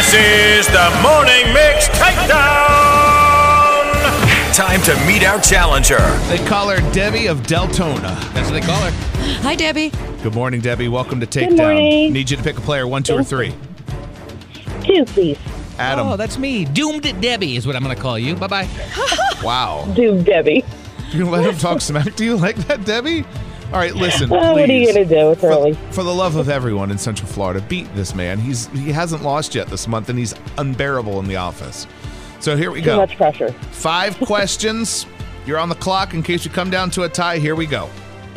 This is the Morning Mix Takedown. Time to meet our challenger. They call her Debbie of Deltona. That's what they call her. Hi, Debbie. Good morning, Debbie. Welcome to Takedown. Good morning. Need you to pick a player, 1, 2, or 3. 2, please. Adam. Oh, that's me. Doomed Debbie is what I'm going to call you. Bye-bye. Wow. Do Debbie. You let him talk smack to you like that, Debbie? All right, listen, please. What are you going to do? It's early. For the love of everyone in Central Florida, beat this man. He hasn't lost yet this month, and he's unbearable in the office. So here we Too go. much pressure. 5 questions. You're on the clock in case we come down to a tie. Here we go.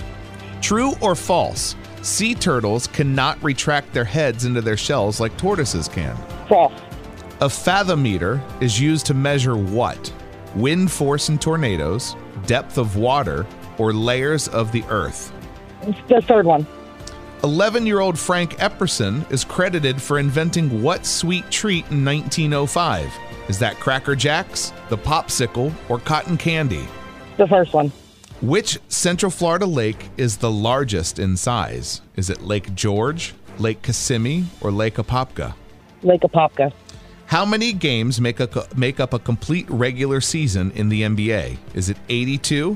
True or false? Sea turtles cannot retract their heads into their shells like tortoises can. False. A fathometer is used to measure what? Wind force in tornadoes, depth of water, or layers of the earth? The third one. 11-year-old Frank Epperson is credited for inventing what sweet treat in 1905? Is that Cracker Jacks, the popsicle, or cotton candy? The first one. Which Central Florida lake is the largest in size? Is it Lake George, Lake Kissimmee, or Lake Apopka? Lake Apopka. How many games make up a complete regular season in the NBA? Is it 82,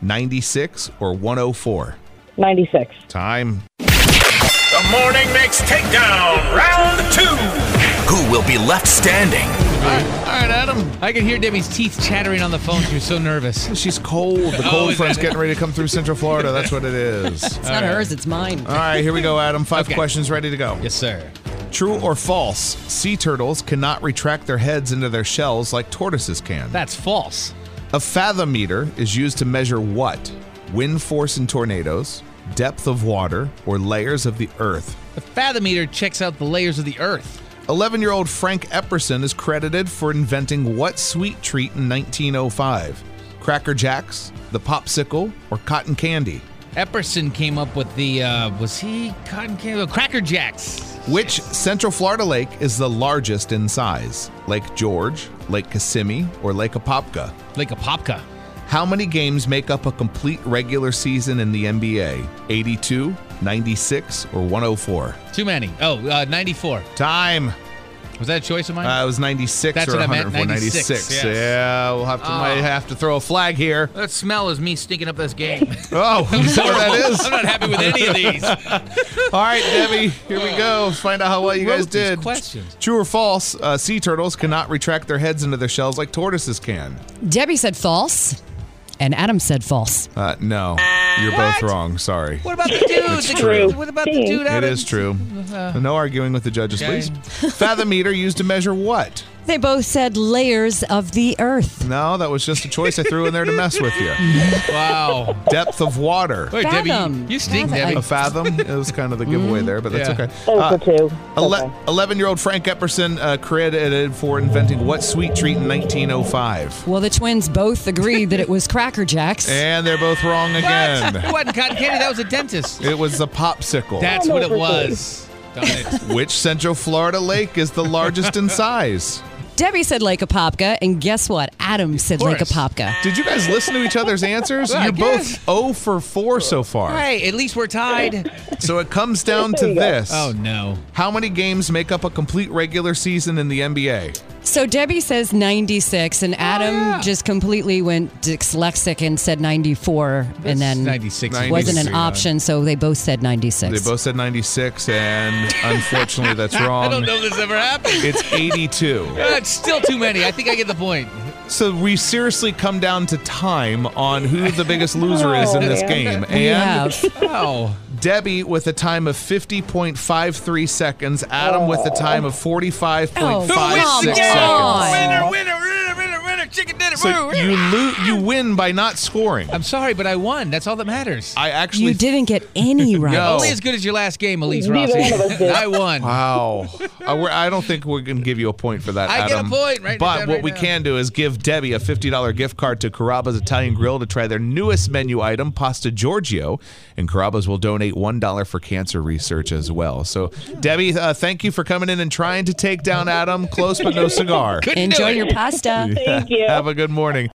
96, or 104? 96. Time. The Morning Mix Takedown, round 2. Who will be left standing? All right, Adam. I can hear Debbie's teeth chattering on the phone. She was so nervous. She's cold. The cold is front's that- getting ready to come through Central Florida. That's what it is. It's not hers, it's mine. All right, here we go, Adam. 5 Okay. questions ready to go. Yes, sir. True or false? Sea turtles cannot retract their heads into their shells like tortoises can. That's false. A fathometer is used to measure what? Wind force in tornadoes, depth of water, or layers of the earth? The fathometer checks out the layers of the earth. 11-year-old Frank Epperson is credited for inventing what sweet treat in 1905? Cracker Jacks, the popsicle, or cotton candy? Epperson came up with the, was he cotton candy? Oh, Cracker Jacks. Which Central Florida lake is the largest in size? Lake George, Lake Kissimmee, or Lake Apopka? Lake Apopka. How many games make up a complete regular season in the NBA? 82, 96, or 104? Too many. Oh, 94. Time. Was that a choice of mine? It was 96 That's or what I meant, 104. 96, yes. Yeah, we'll have to might have to throw a flag here. That smell is me stinking up this game. Oh, is that what that is? I'm not happy with any of these. All right, Debbie, here we go. Let's find out how well you guys Wrote these did. questions. True or false? Sea turtles cannot retract their heads into their shells like tortoises can. Debbie said false, and Adam said false. No, you're both wrong. Sorry. What about the dude? It's true. What about the dude? It is true. No arguing with the judges, Okay. please. Fathometer used to measure what? They both said layers of the earth. No, that was just a choice I threw in there to mess with you. Wow. Depth of water. Wait, Fathom. Debbie, you stink, Fathom. Debbie. A fathom? It was kind of the giveaway there, but that's Yeah. okay. Oh, for 2. Okay. 11-year-old Frank Epperson credited for inventing what sweet treat in 1905? Well, the twins both agreed that it was Cracker Jacks. And they're both wrong again. It wasn't cotton candy. That was a dentist. It was the popsicle. That's what it was. Darn it. Which Central Florida lake is the largest in size? Debbie said Lake Apopka, and guess what? Adam said Lake course. Apopka. Did you guys listen to each other's answers? Well, I You're guess. both 0 for 4 so far. Hey, at least we're tied. So it comes down to this. Oh, no. How many games make up a complete regular season in the NBA? So Debbie says 96, and Adam just completely went dyslexic and said 94, and then 96. wasn't an 96. option, so they both said 96. They both said 96, and unfortunately that's wrong. I don't know if this ever happened. It's 82. It's still too many. I think I get the point. So we seriously come down to time on who the biggest loser is in this game. We And have. Oh. Debbie with a time of 50.53 seconds. Adam with a time of 45.56 Oh, come seconds. on. Winner, chicken dinner. So you win by not scoring. I'm sorry, but I won. That's all that matters. I actually You didn't get any right. No. Only as good as your last game, Elise Neither Rossi. one of us did. I won. Wow. I don't think we're going to give you a point for that, I get a Adam. point. Write it But down what right we now. can do is give Debbie a $50 gift card to Carrabba's Italian Grill to try their newest menu item, Pasta Giorgio. And Carrabba's will donate $1 for cancer research as well. So, Debbie, thank you for coming in and trying to take down Adam. Close but no cigar. Couldn't do Enjoy it. your pasta. Thank you. Have a good morning.